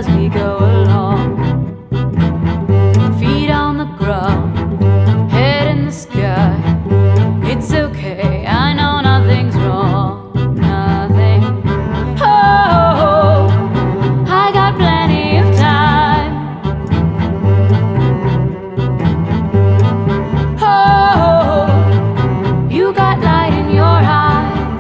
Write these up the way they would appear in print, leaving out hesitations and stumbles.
as we go along. Feet on the ground, head in the sky. It's okay, I know nothing's wrong, nothing. Oh, I got plenty of time. Oh, you got light in your eyes,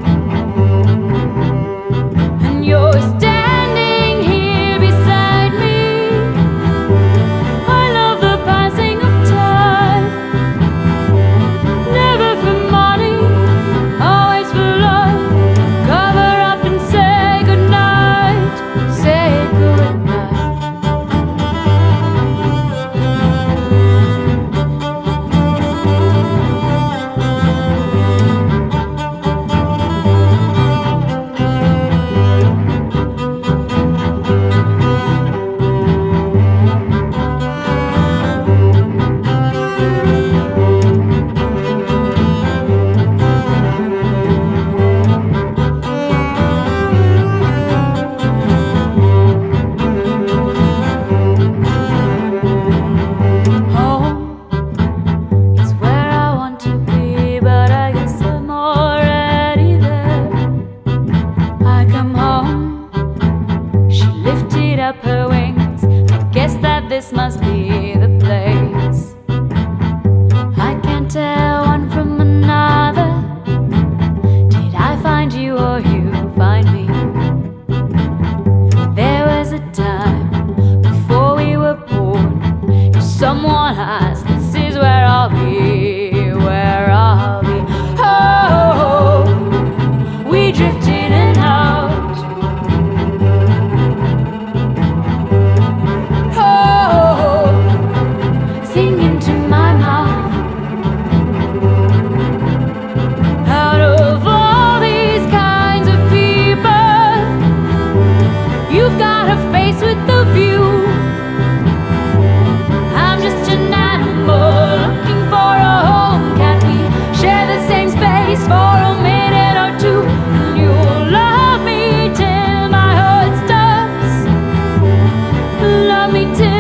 and you're standing here beside me. I love the passing of time, never for money, always for love. Cover up and say goodnight, say goodnight. Home is where I want to be, but I guess I'm already there. I come home, she lifted up her wings. I guess that this must be the place. I can't tell one from another. Did I find you or you find me? There was a time before we were born. If someone asked, this is where I'll be, where I'll be. Oh, we drift in and out. Oh, singing to my mouth. Out of all these kinds of people, you've got a face with a view. I'm just an animal looking for a home. Can't we share the same space for a minute or two? And you'll love me till my heart stops. Love me till